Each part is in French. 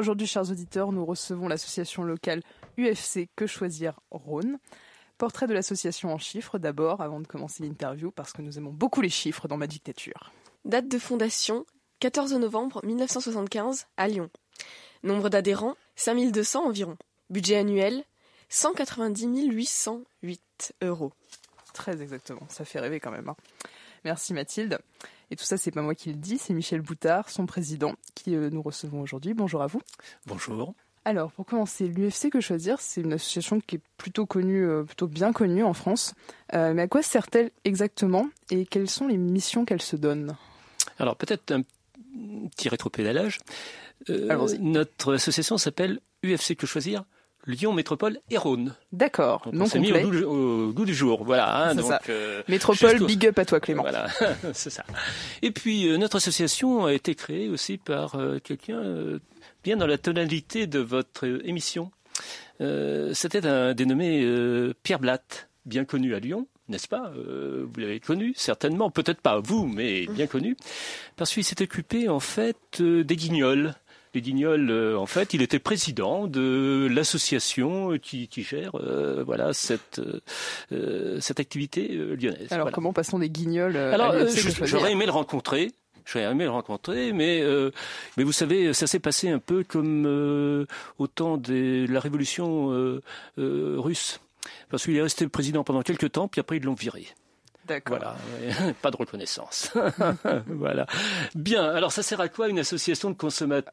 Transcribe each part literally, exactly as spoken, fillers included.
Aujourd'hui, chers auditeurs, nous recevons l'association locale U F C Que Choisir Rhône. Portrait de l'association en chiffres d'abord, avant de commencer l'interview, parce que nous aimons beaucoup les chiffres dans ma dictature. Date de fondation, quatorze novembre mille neuf cent soixante-quinze, à Lyon. Nombre d'adhérents, cinq mille deux cents environ. Budget annuel, cent quatre-vingt-dix mille huit cent huit euros. Très exactement, ça fait rêver quand même. Hein. Merci Mathilde. Et tout ça, c'est pas moi qui le dis, c'est Michel Boutard, son président, qui euh, nous recevons aujourd'hui. Bonjour à vous. Bonjour. Alors, pour commencer, l'U F C Que Choisir, c'est une association qui est plutôt connue, euh, plutôt bien connue en France. Euh, mais à quoi sert-elle exactement et quelles sont les missions qu'elle se donne ? Alors, peut-être un petit rétropédalage. Euh, notre association s'appelle U F C Que Choisir Lyon Métropole et Rhône. D'accord. Donc non on s'est complet. mis au goût, au goût du jour. Voilà. Hein, c'est donc, ça. Euh, Métropole, big up à toi Clément. Voilà, c'est ça. Et puis, euh, notre association a été créée aussi par euh, quelqu'un euh, bien dans la tonalité de votre euh, émission. Euh, c'était un dénommé euh, Pierre Blatt, bien connu à Lyon. N'est-ce pas ? euh, Vous l'avez connu, certainement. Peut-être pas vous, mais bien connu. Parce qu'il s'est occupé, en fait, euh, des Guignols. Les Guignols, euh, en fait, il était président de l'association qui, qui gère euh, voilà, cette, euh, cette activité euh, lyonnaise. Alors, voilà. comment passons des Guignols euh, Alors, à euh, je, j'aurais aimé le rencontrer. J'aurais aimé le rencontrer, mais, euh, mais vous savez, ça s'est passé un peu comme euh, au temps de la révolution euh, euh, russe. Parce qu'il est resté président pendant quelques temps, puis après ils l'ont viré. D'accord. Voilà, pas de reconnaissance. Voilà. Bien, alors ça sert à quoi une association de consommateurs ?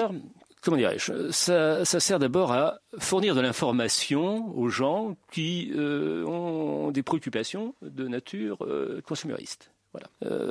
Oui. Comment dirais-je ? ça, ça sert d'abord à fournir de l'information aux gens qui euh, ont des préoccupations de nature euh, consumériste. Voilà.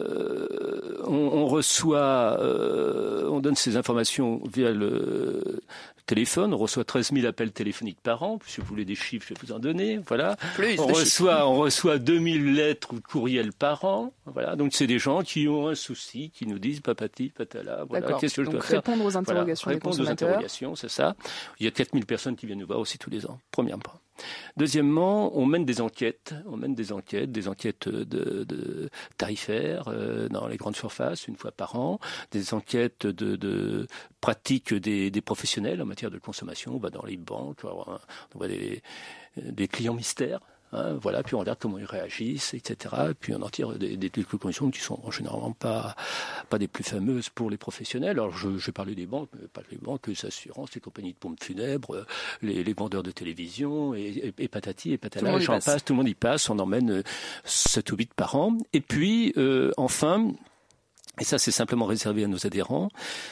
Euh, on, on reçoit, euh, on donne ces informations via le téléphone. On reçoit treize mille appels téléphoniques par an. Si vous voulez des chiffres, je vais vous en donner. Voilà. Plus on reçoit, on reçoit deux mille lettres ou courriels par an. Voilà. Donc c'est des gens qui ont un souci, qui nous disent papati, patala. Voilà. D'accord. Qu'est-ce que je Donc dois faire ? répondre aux interrogations voilà. des Répondre consommateurs. aux interrogations, c'est ça. Il y a quatre mille personnes qui viennent nous voir aussi tous les ans. Premièrement. Deuxièmement, on mène des enquêtes, on mène des enquêtes, des enquêtes de, de tarifaires euh, dans les grandes surfaces une fois par an, des enquêtes de, de pratiques des, des professionnels en matière de consommation. On va dans les banques, on voit des, des clients mystères. Hein, voilà, puis on regarde comment ils réagissent, et cetera. Et puis on en tire des, des, des conclusions qui sont généralement pas, pas des plus fameuses pour les professionnels. Alors je, je parlais des banques, mais pas les banques, les assurances, les compagnies de pompes funèbres, les, les vendeurs de télévision, et, et, et patati et patala, j'en passe, tout le monde y passe, on emmène sept ou huit par an. Et puis euh, enfin, et ça c'est simplement réservé à nos adhérents,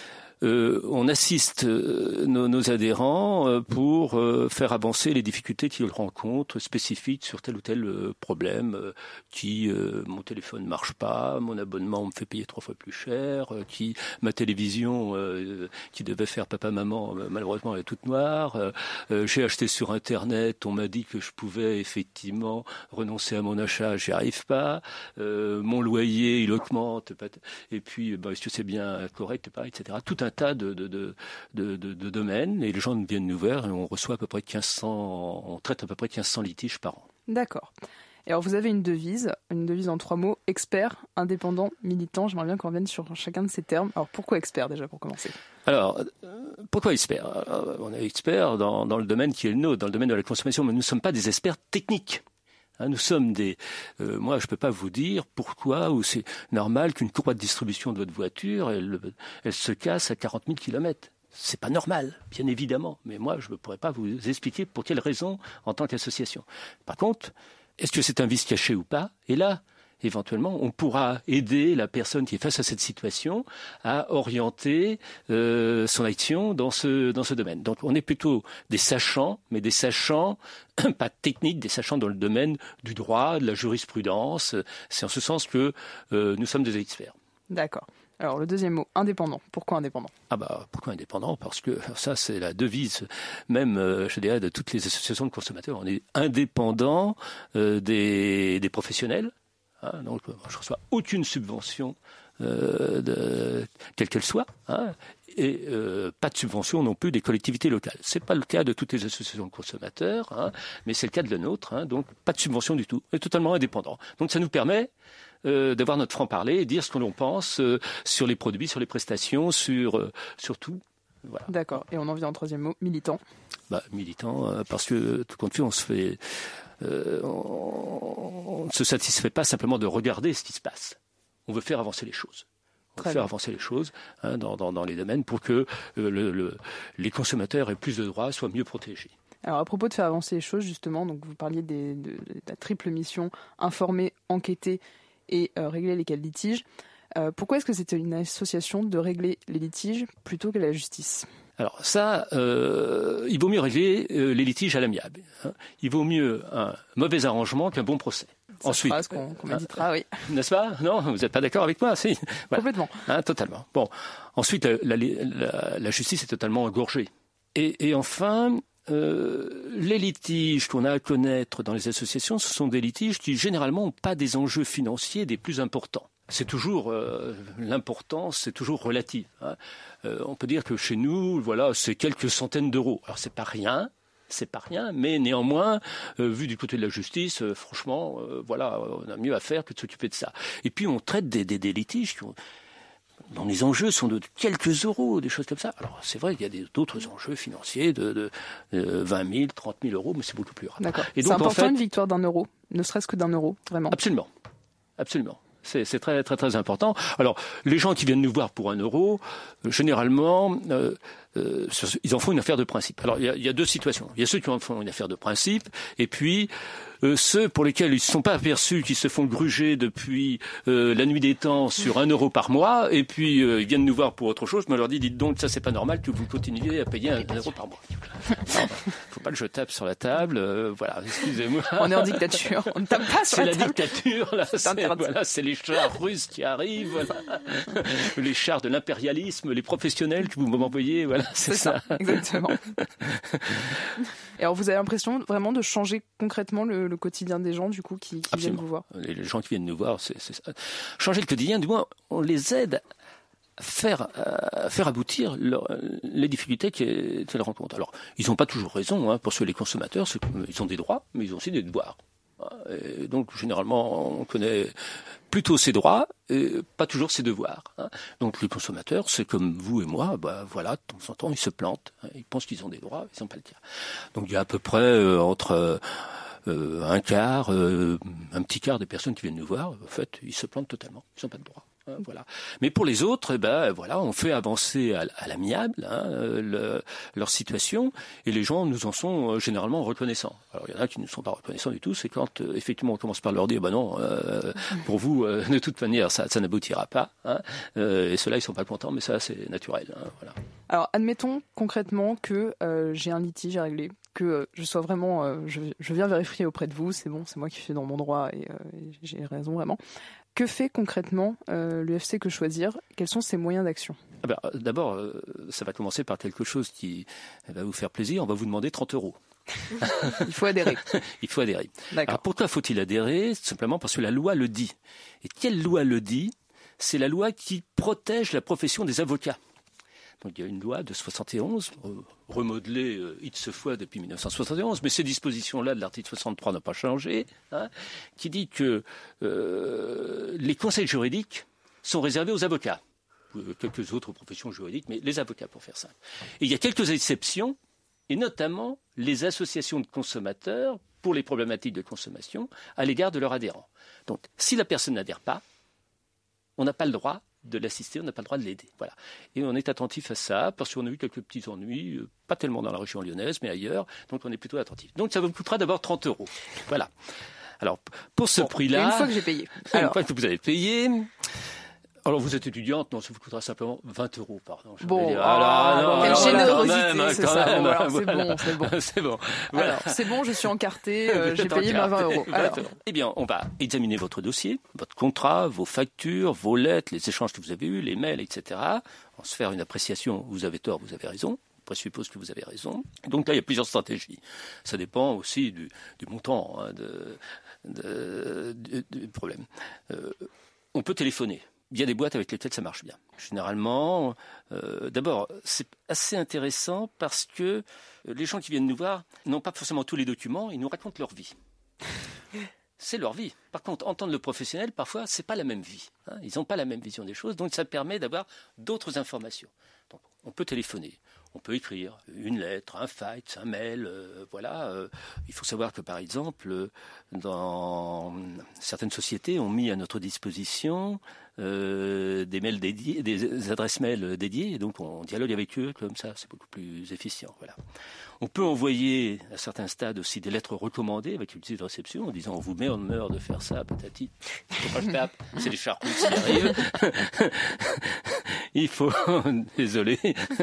Euh, on assiste euh, nos, nos adhérents euh, pour euh, faire avancer les difficultés qu'ils rencontrent spécifiques sur tel ou tel euh, problème euh, qui euh, mon téléphone marche pas, mon abonnement me fait payer trois fois plus cher, euh, qui ma télévision euh, qui devait faire papa maman euh, malheureusement elle est toute noire, euh, euh, j'ai acheté sur internet, on m'a dit que je pouvais effectivement renoncer à mon achat, j'y arrive pas, euh, mon loyer il augmente et puis bah, est-ce que c'est bien correct, pas, et cetera. Tout un tas de, de, de, de, de, de domaines et les gens viennent nous voir et on reçoit à peu près quinze cents, on traite à peu près quinze cents litiges par an. D'accord. Et alors vous avez une devise, une devise en trois mots, expert, indépendant, militant. J'aimerais bien qu'on revienne sur chacun de ces termes. Alors pourquoi expert déjà pour commencer ? Alors, euh, pourquoi expert ? Alors, on est expert dans, dans le domaine qui est le nôtre, dans le domaine de la consommation, mais nous ne sommes pas des experts techniques. Hein, nous sommes des. Euh, moi, je peux pas vous dire pourquoi ou c'est normal qu'une courroie de distribution de votre voiture, elle, elle se casse à quarante mille kilomètres. C'est pas normal, bien évidemment. Mais moi, je ne pourrais pas vous expliquer pour quelles raisons en tant qu'association. Par contre, est-ce que c'est un vice caché ou pas ? Et là, éventuellement, on pourra aider la personne qui est face à cette situation à orienter euh, son action dans ce, dans ce domaine. Donc, on est plutôt des sachants, mais des sachants, pas techniques, des sachants dans le domaine du droit, de la jurisprudence. C'est en ce sens que euh, nous sommes des experts. D'accord. Alors, le deuxième mot, indépendant. Pourquoi indépendant ? Ah bah, pourquoi indépendant ? Parce que ça, c'est la devise même, euh, je dirais, de toutes les associations de consommateurs. On est indépendant euh, des, des professionnels. Hein, donc, je ne reçois aucune subvention, euh, de, quelle qu'elle soit, hein, et euh, pas de subvention non plus des collectivités locales. Ce n'est pas le cas de toutes les associations de consommateurs, hein, mais c'est le cas de la nôtre, hein, donc pas de subvention du tout. On est totalement indépendant. Donc ça nous permet euh, d'avoir notre franc-parler et dire ce que l'on pense euh, sur les produits, sur les prestations, sur, euh, sur tout. Voilà. D'accord. Et on en vient au troisième mot, militant. Bah, militant, euh, parce que tout compte fait, on se fait, euh, on ne se satisfait pas simplement de regarder ce qui se passe. On veut faire avancer les choses. On veut faire avancer les choses hein, dans, dans, dans les domaines pour que euh, le, le, les consommateurs aient plus de droits, soient mieux protégés. Alors à propos de faire avancer les choses, justement, donc vous parliez des, de, de la triple mission informer, enquêter et euh, régler les cas de litige. Euh, pourquoi est-ce que c'était une association de régler les litiges plutôt que la justice ? Alors ça, euh, il vaut mieux régler euh, les litiges à l'amiable. Hein. Il vaut mieux un mauvais arrangement qu'un bon procès. Cette Ensuite, phrase qu'on, qu'on méditera, oui. N'est-ce pas ? Non, vous n'êtes pas d'accord avec moi ? Si. Voilà. Complètement. Hein, totalement. Bon. Ensuite, la, la, la, la justice est totalement engorgée. Et, et enfin, euh, les litiges qu'on a à connaître dans les associations, ce sont des litiges qui généralement n'ont pas des enjeux financiers des plus importants. C'est toujours euh, l'importance, c'est toujours relatif. Hein. Euh, on peut dire que chez nous, voilà, c'est quelques centaines d'euros. Alors c'est pas rien, c'est pas rien, mais néanmoins, euh, vu du côté de la justice, euh, franchement, euh, voilà, on a mieux à faire que de s'occuper de ça. Et puis on traite des, des, des litiges qui ont, dont les enjeux sont de quelques euros, des choses comme ça. Alors c'est vrai qu'il y a des, d'autres enjeux financiers de, de, de vingt mille, trente mille euros, mais c'est beaucoup plus rare. D'accord. Et donc, c'est important en fait, une victoire d'un euro, ne serait-ce que d'un euro, vraiment. Absolument, absolument. C'est, c'est très, très, très important. Alors, les gens qui viennent nous voir pour un euro, euh, généralement, euh, euh, ils en font une affaire de principe. Alors, il y a, il y a deux situations. Il y a ceux qui en font une affaire de principe, et puis euh, ceux pour lesquels ils ne se sont pas aperçus qu'ils se font gruger depuis euh, la nuit des temps sur un euro par mois, et puis euh, ils viennent nous voir pour autre chose. Mais on leur dit, dites donc, ça c'est pas normal que vous continuiez à payer un, un euro par mois. Alors, faut pas que je tape sur la table. Euh, voilà, excusez-moi. On est en dictature. On ne tape pas sur c'est la, la table. dictature. Là, c'est c'est, voilà, c'est les chars russes qui arrivent, voilà. Les chars de l'impérialisme, les professionnels que vous m'envoyez. Voilà, c'est, c'est ça. ça. Exactement. Et alors, vous avez l'impression vraiment de changer concrètement le, le quotidien des gens, du coup, qui, qui viennent vous voir. Les, les gens qui viennent nous voir, c'est, c'est ça. Changer le quotidien, du moins, on les aide à faire, à faire aboutir leur, les difficultés qu'elles rencontrent. Alors, ils n'ont pas toujours raison, hein, parce que les consommateurs, c'est, ils ont des droits, mais ils ont aussi des devoirs. Et donc, généralement, on connaît plutôt ses droits et pas toujours ses devoirs. Hein. Donc, les consommateurs, c'est comme vous et moi, bah, voilà, de temps en temps, ils se plantent. Hein. Ils pensent qu'ils ont des droits, ils n'ont pas le cas. Donc, il y a à peu près euh, entre euh, un quart, euh, un petit quart des personnes qui viennent nous voir, en fait, ils se plantent totalement. Ils n'ont pas de droits. Hein, voilà. Mais pour les autres, eh ben, voilà, on fait avancer à, à l'amiable hein, le, leur situation et les gens nous en sont euh, généralement reconnaissants. Alors il y en a qui ne sont pas reconnaissants du tout, c'est quand euh, effectivement on commence par leur dire bah non, euh, pour vous euh, de toute manière ça, ça n'aboutira pas. Hein, euh, et ceux-là ils sont pas contents, mais ça c'est naturel. Hein, voilà. Alors admettons concrètement que euh, j'ai un litige à régler, que euh, je sois vraiment, euh, je, je viens vérifier auprès de vous, c'est bon, c'est moi qui suis dans mon droit et, euh, et j'ai raison vraiment. Que fait concrètement euh, l'U F C Que Choisir ? Quels sont ses moyens d'action ? ah ben, D'abord, euh, ça va commencer par quelque chose qui va vous faire plaisir. On va vous demander trente euros. Il faut adhérer. Il faut adhérer. D'accord. Alors pourquoi faut-il adhérer ? Simplement parce que la loi le dit. Et quelle loi le dit ? C'est la loi qui protège la profession des avocats. Donc il y a une loi de soixante et onze, remodelée euh, x fois depuis mille neuf cent soixante et onze, mais ces dispositions-là de l'article soixante-trois n'ont pas changé, hein, qui dit que euh, les conseils juridiques sont réservés aux avocats, euh, quelques autres professions juridiques, mais les avocats pour faire simple. Et il y a quelques exceptions, et notamment les associations de consommateurs pour les problématiques de consommation à l'égard de leurs adhérents. Donc si la personne n'adhère pas, on n'a pas le droit de l'assister, on n'a pas le droit de l'aider. Voilà. Et on est attentif à ça, parce qu'on a eu quelques petits ennuis, euh, pas tellement dans la région lyonnaise, mais ailleurs, donc on est plutôt attentif. Donc ça vous coûtera d'abord trente euros. Voilà. Alors, pour ce bon, prix-là... Une fois que j'ai payé. Alors. Une fois que vous avez payé... Alors, vous êtes étudiante, non, ça vous coûtera simplement vingt euros, pardon. Bon, dire, ah, non, quelle non, générosité, quand même, c'est quand ça. même, Bon, alors, c'est voilà. bon, c'est bon. c'est bon. Voilà. Alors, c'est bon, je suis encarté, euh, j'ai Vous êtes payé ma encarté, vingt euros. Alors. Eh bien, on va examiner votre dossier, votre contrat, vos factures, vos lettres, les échanges que vous avez eus, les mails, et cetera. On va se faire une appréciation, vous avez tort, vous avez raison. On présuppose que vous avez raison. Donc là, il y a plusieurs stratégies. Ça dépend aussi du, du montant hein, de, de, de, du problème. Euh, on peut téléphoner. Il y a des boîtes avec lesquelles ça marche bien. Généralement, euh, d'abord, c'est assez intéressant parce que les gens qui viennent nous voir n'ont pas forcément tous les documents, ils nous racontent leur vie. c'est leur vie. Par contre, entendre le professionnel, parfois, c'est pas la même vie. Hein. Ils n'ont pas la même vision des choses, donc ça permet d'avoir d'autres informations. Donc, on peut téléphoner, on peut écrire une lettre, un fax, un mail, euh, voilà. Euh, il faut savoir que, par exemple, dans certaines sociétés, ont mis à notre disposition euh, des mails dédiés, des adresses mail dédiées, et donc on dialogue avec eux comme ça, c'est beaucoup plus efficient, voilà. On peut envoyer à certains stades aussi des lettres recommandées avec une petite réception en disant on vous met en demeure de faire ça, patati. C'est des charcouts qui arrivent. Il faut, désolé,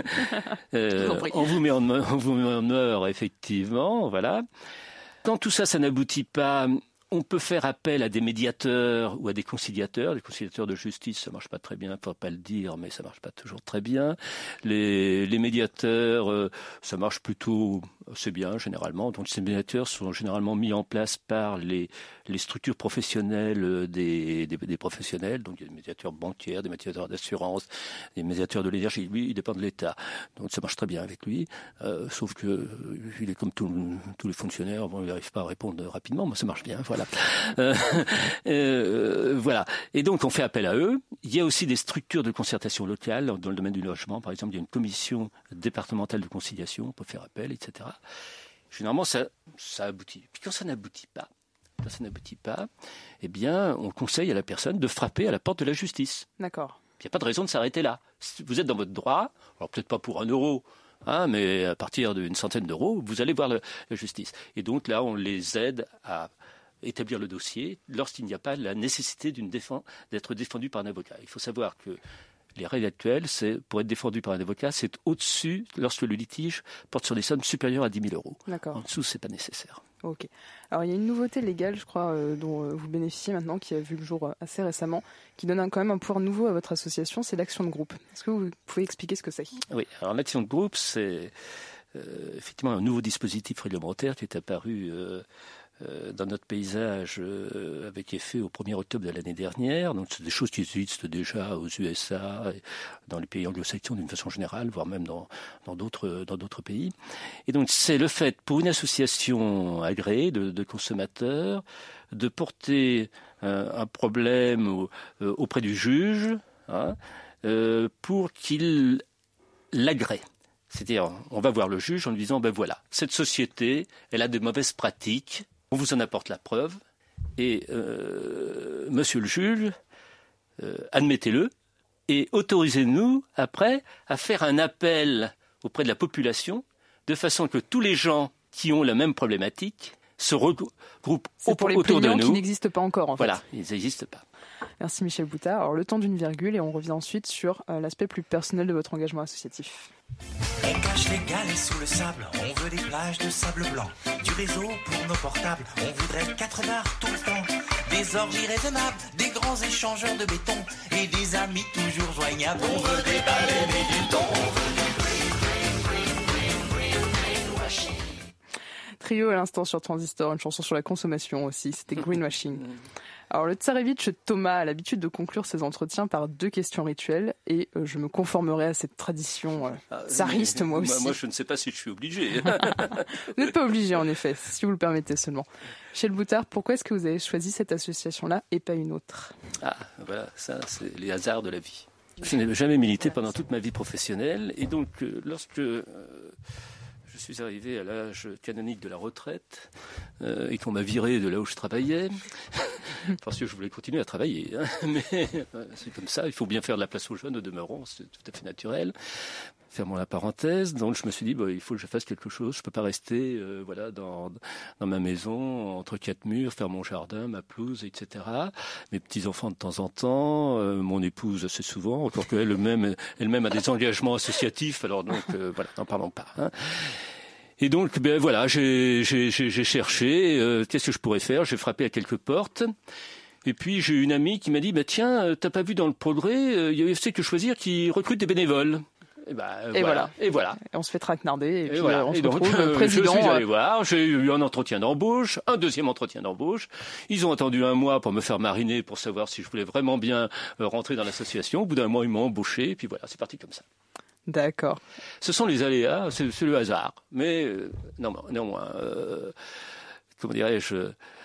euh, on vous met en demeure, on vous met en demeure effectivement, voilà. Quand tout ça, ça n'aboutit pas, on peut faire appel à des médiateurs ou à des conciliateurs. Les conciliateurs de justice, ça marche pas très bien, faut pas le dire, mais ça marche pas toujours très bien. Les, les médiateurs, euh, ça marche plutôt assez bien généralement. Donc ces médiateurs sont généralement mis en place par les, les structures professionnelles des, des, des professionnels. Donc il y a des médiateurs bancaires, des médiateurs d'assurance, des médiateurs de l'énergie. Lui, il dépend de l'État. Donc ça marche très bien avec lui. Euh, sauf que euh, il est comme tout, tous les fonctionnaires, bon, il n'arrive pas à répondre rapidement, mais ça marche bien. Voilà. Euh, euh, voilà. Et donc, on fait appel à eux. Il y a aussi des structures de concertation locale dans le domaine du logement. Par exemple, il y a une commission départementale de conciliation. On peut faire appel, et cetera. Généralement, ça, ça aboutit. Puis quand ça n'aboutit pas, quand ça n'aboutit pas, eh bien, on conseille à la personne de frapper à la porte de la justice. D'accord. Il n'y a pas de raison de s'arrêter là. Vous êtes dans votre droit, alors peut-être pas pour un euro, hein, mais à partir d'une centaine d'euros, vous allez voir le, la justice. Et donc là, on les aide à établir le dossier lorsqu'il n'y a pas la nécessité d'une défense, d'être défendu par un avocat. Il faut savoir que les règles actuelles, c'est pour être défendu par un avocat, c'est au-dessus lorsque le litige porte sur des sommes supérieures à dix mille euros. D'accord. En dessous, c'est pas nécessaire. Ok. Alors il y a une nouveauté légale, je crois, euh, dont euh, vous bénéficiez maintenant, qui a vu le jour euh, assez récemment, qui donne un, quand même un pouvoir nouveau à votre association, c'est l'action de groupe. Est-ce que vous pouvez expliquer ce que c'est ? Oui. Alors l'action de groupe, c'est euh, effectivement un nouveau dispositif réglementaire qui est apparu Euh, dans notre paysage euh, avec effet au premier octobre de l'année dernière. Donc c'est des choses qui existent déjà aux U S A, et dans les pays anglo-saxons d'une façon générale, voire même dans, dans, d'autres, dans d'autres pays. Et donc c'est le fait pour une association agréée de, de consommateurs de porter euh, un problème au, euh, auprès du juge, hein, euh, pour qu'il l'agrée. C'est-à-dire, on va voir le juge en lui disant, ben voilà, cette société, elle a de mauvaises pratiques, on vous en apporte la preuve, et euh, monsieur le juge, euh, admettez-le, et autorisez-nous, après, à faire un appel auprès de la population, de façon que tous les gens qui ont la même problématique se regroupent C'est pour les autour de nous. Qui n'existent pas encore, en fait. Voilà, ils n'existent pas. Merci Michel Boutard. Alors le temps d'une virgule et on revient ensuite sur euh, l'aspect plus personnel de votre engagement associatif. On cache les galets sous le sable, on veut des plages de sable blanc, du réseau pour nos portables, on voudrait quatre bars tout le temps, des orgies raisonnables, des grands échangeurs de béton et des amis toujours joignables. On veut des baleines et du thon, on veut du green, green, green, green, green, greenwashing. Trio à l'instant sur Transistor, une chanson sur la consommation aussi, c'était Greenwashing. Alors le Tsarevitch Thomas a l'habitude de conclure ses entretiens par deux questions rituelles et euh, je me conformerai à cette tradition euh, ah, tsariste moi aussi. Moi, moi je ne sais pas si je suis obligé. Vous n'êtes pas obligé en effet, si vous le permettez seulement. Michel Boutard, pourquoi est-ce que vous avez choisi cette association-là et pas une autre ? Ah voilà, ça c'est les hasards de la vie. Je n'ai jamais milité pendant toute ma vie professionnelle et donc euh, lorsque... Euh, je suis arrivé à l'âge canonique de la retraite euh, et qu'on m'a viré de là où je travaillais parce que je voulais continuer à travailler. Hein, mais euh, c'est comme ça, il faut bien faire de la place aux jeunes, au demeurant, c'est tout à fait naturel. Fermons la parenthèse. Donc je me suis dit, bah, il faut que je fasse quelque chose. Je peux pas rester euh, voilà, dans, dans ma maison, entre quatre murs, faire mon jardin, ma pelouse, et cetera. Mes petits-enfants de temps en temps, euh, mon épouse assez souvent, encore qu'elle-même elle-même a des engagements associatifs. Alors donc, euh, voilà, n'en parlons pas. Hein. Et donc, ben voilà, j'ai, j'ai, j'ai, j'ai cherché, euh, qu'est-ce que je pourrais faire ? J'ai frappé à quelques portes. Et puis, j'ai une amie qui m'a dit, bah, tiens, t'as pas vu dans le Progrès, il y a U F C Que Choisir qui recrute des bénévoles. Et, bah, et, voilà. voilà. et voilà. Et on se fait traquenarder et, et puis voilà. on se et donc, retrouve euh, président. Je suis allé voir, j'ai eu un entretien d'embauche, un deuxième entretien d'embauche. Ils ont attendu un mois pour me faire mariner, pour savoir si je voulais vraiment bien rentrer dans l'association. Au bout d'un mois, ils m'ont embauché, et puis voilà, c'est parti comme ça. D'accord. Ce sont les aléas, c'est, c'est le hasard. Mais euh, non, néanmoins, euh, comment dirais-je,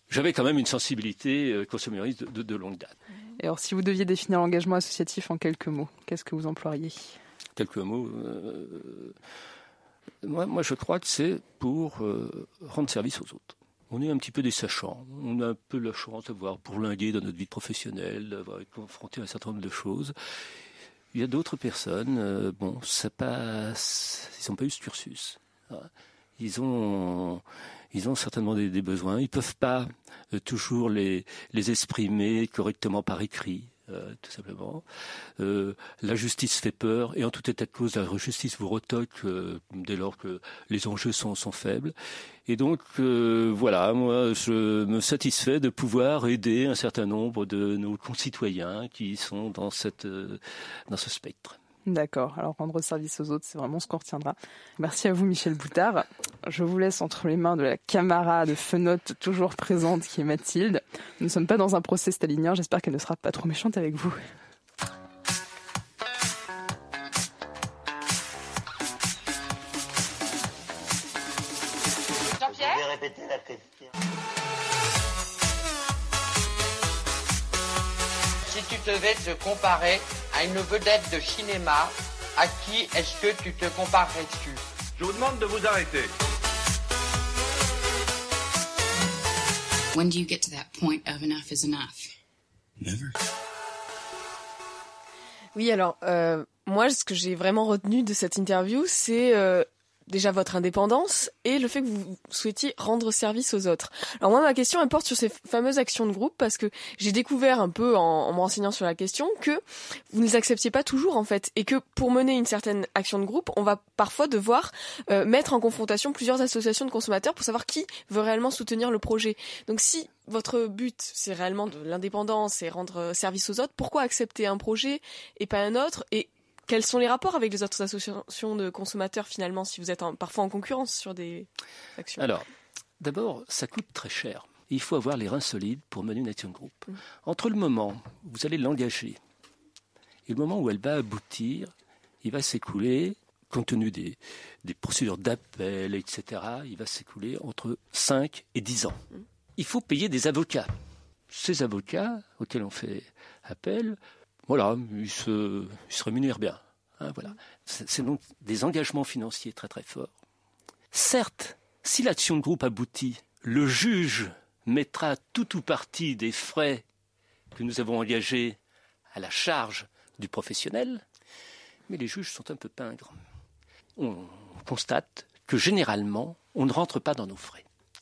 j'avais quand même une sensibilité euh, consumériste de, de, de longue date. Et alors, si vous deviez définir l'engagement associatif en quelques mots, qu'est-ce que vous emploieriez ? Quelques mots. Euh, moi, moi, je crois que c'est pour euh, rendre service aux autres. On est un petit peu des sachants. On a un peu la chance d'avoir bourlingué dans notre vie professionnelle, d'avoir été confronté à un certain nombre de choses. Il y a d'autres personnes, euh, bon, ça passe, ils n'ont pas eu ce cursus. Ils ont, ils ont certainement des, des besoins. Ils ne peuvent pas euh, toujours les, les exprimer correctement par écrit, euh, tout simplement. Euh, la justice fait peur et en tout état de cause, la justice vous retoque euh, dès lors que les enjeux sont, sont faibles. Et donc, euh, voilà, moi, je me satisfais de pouvoir aider un certain nombre de nos concitoyens qui sont dans, cette, euh, dans ce spectre. D'accord, alors rendre service aux autres, c'est vraiment ce qu'on retiendra. Merci à vous, Michel Boutard. Je vous laisse entre les mains de la camarade fenote toujours présente qui est Mathilde. Nous ne sommes pas dans un procès stalinien, j'espère qu'elle ne sera pas trop méchante avec vous. Jean-Pierre ? Vous pouvez répéter la question ? Si tu devais te comparer à une vedette de cinéma, à qui est-ce que tu te comparerais-tu ? Je vous demande de vous arrêter. When do you get to that point of enough is enough? Never. Oui, alors, euh, moi, ce que j'ai vraiment retenu de cette interview, c'est euh, déjà votre indépendance et le fait que vous souhaitiez rendre service aux autres. Alors moi, ma question, elle porte sur ces fameuses actions de groupe parce que j'ai découvert un peu en, en me renseignant sur la question que vous ne les acceptiez pas toujours en fait et que pour mener une certaine action de groupe, on va parfois devoir euh, mettre en confrontation plusieurs associations de consommateurs pour savoir qui veut réellement soutenir le projet. Donc si votre but, c'est réellement de l'indépendance et rendre service aux autres, pourquoi accepter un projet et pas un autre ? Et quels sont les rapports avec les autres associations de consommateurs finalement, si vous êtes en, parfois en concurrence sur des actions ? Alors, d'abord, ça coûte très cher. Il faut avoir les reins solides pour mener une action de groupe. Mmh. Entre le moment où vous allez l'engager et le moment où elle va aboutir, il va s'écouler, compte tenu des, des procédures d'appel, et cetera, il va s'écouler entre cinq et dix ans. Mmh. Il faut payer des avocats. Ces avocats auxquels on fait appel, voilà, ils se, ils se rémunèrent bien. Hein, voilà. C'est, c'est donc des engagements financiers très très forts. Certes, si l'action de groupe aboutit, le juge mettra tout ou partie des frais que nous avons engagés à la charge du professionnel, mais les juges sont un peu pingres. On constate que généralement, on ne rentre pas dans nos frais.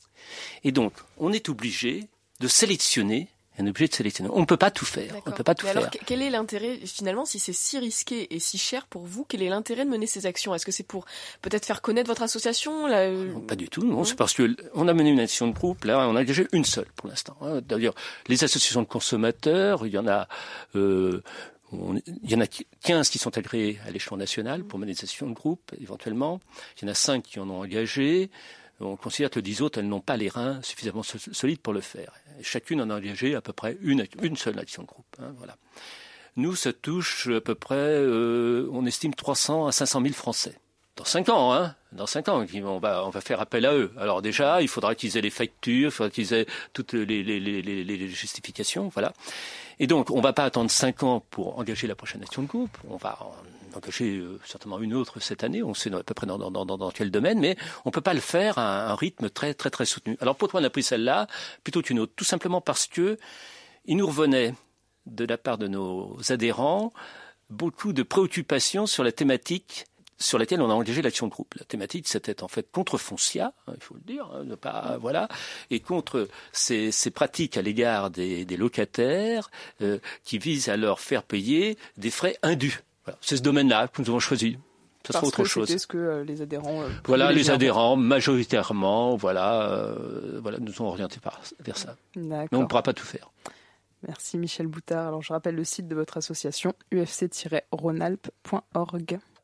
Et donc, on est obligé de sélectionner. On est obligé de sélectionner. On ne peut pas tout faire. D'accord. On ne peut pas tout Mais faire. alors, quel est l'intérêt, finalement, si c'est si risqué et si cher pour vous, quel est l'intérêt de mener ces actions ? Est-ce que c'est pour peut-être faire connaître votre association là... Non, pas du tout. Non, non. C'est parce qu'on a mené une action de groupe. Là, on a engagé une seule pour l'instant. D'ailleurs, les associations de consommateurs, il y en a... Euh, On, il y en a quinze qui sont agréés à l'échelon national pour mener des actions de groupe, éventuellement. Il y en a cinq qui en ont engagé. On considère que les dix autres, elles n'ont pas les reins suffisamment solides pour le faire. Et chacune en a engagé à peu près une, une seule action de groupe. Hein, voilà. Nous, ça touche à peu près, euh, on estime trois cents à cinq cent mille Français. Dans cinq ans, hein, dans cinq ans, on va, on va faire appel à eux. Alors déjà, il faudra qu'ils aient les factures, il faudra qu'ils aient toutes les, les, les, les, les justifications, voilà. Et donc, on ne va pas attendre cinq ans pour engager la prochaine action de groupe. On va en engager euh, certainement une autre cette année. On sait à peu près dans, dans, dans, dans quel domaine, mais on ne peut pas le faire à un rythme très, très, très soutenu. Alors, pourquoi on a pris celle-là plutôt qu'une autre ? Tout simplement parce que il nous revenait de la part de nos adhérents beaucoup de préoccupations sur la thématique sur laquelle on a engagé l'action de groupe. La thématique, c'était en fait contre Foncia, hein, il faut le dire, hein, ne pas, voilà, et contre ces, ces pratiques à l'égard des, des locataires euh, qui visent à leur faire payer des frais indus. Voilà. C'est ce domaine-là que nous avons choisi. Ça sera autre que chose. C'était ce que euh, les adhérents. Euh, voilà, les adhérents majoritairement, voilà, euh, voilà, nous ont orientés par, vers ça. D'accord. Mais on ne pourra pas tout faire. Merci Michel Boutard. Alors je rappelle le site de votre association u f c tiret rhône alpes point org.